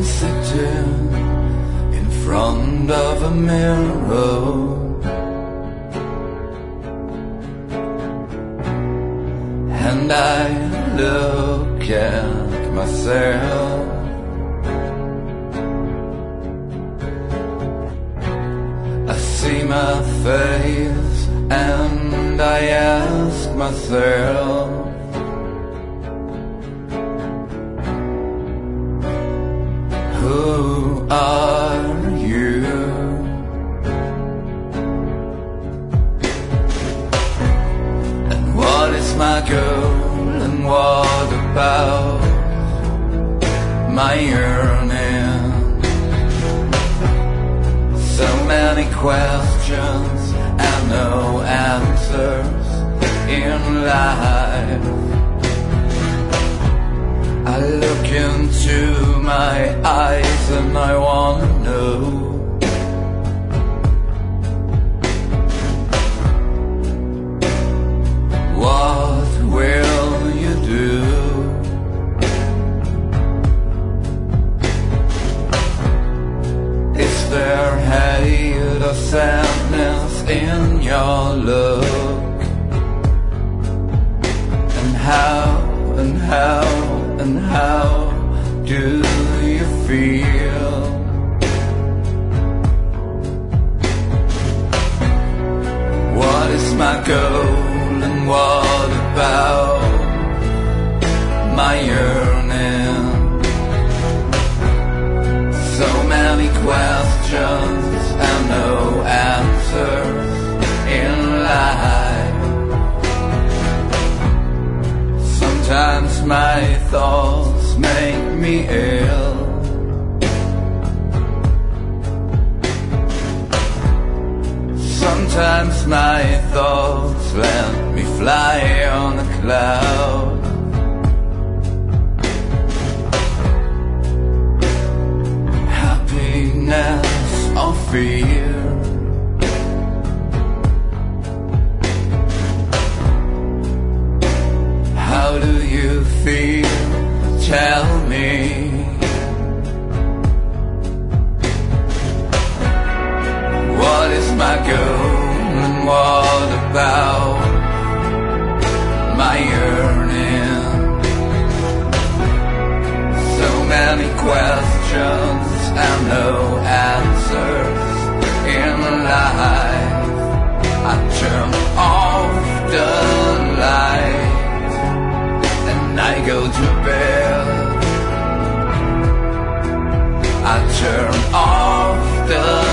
sitting in front of a mirror, and I look at myself. I see my face and I ask myself, who are you? And what is my goal? And what about my yearning? So many questions and no answers in life. I look into my eyes and I wanna know, what will you do? Is there hate or sadness in your look? And how do you feel? What is my goal and what about my yearning? So many questions and no answers in life. Sometimes my thoughts make me ill. Sometimes my thoughts let me fly on a cloud. Happiness or fear? How do you feel? Tell me. What is my goal and what about my yearning? So many questions and no answers in life. I turn off the light and I go to bed. I turn off the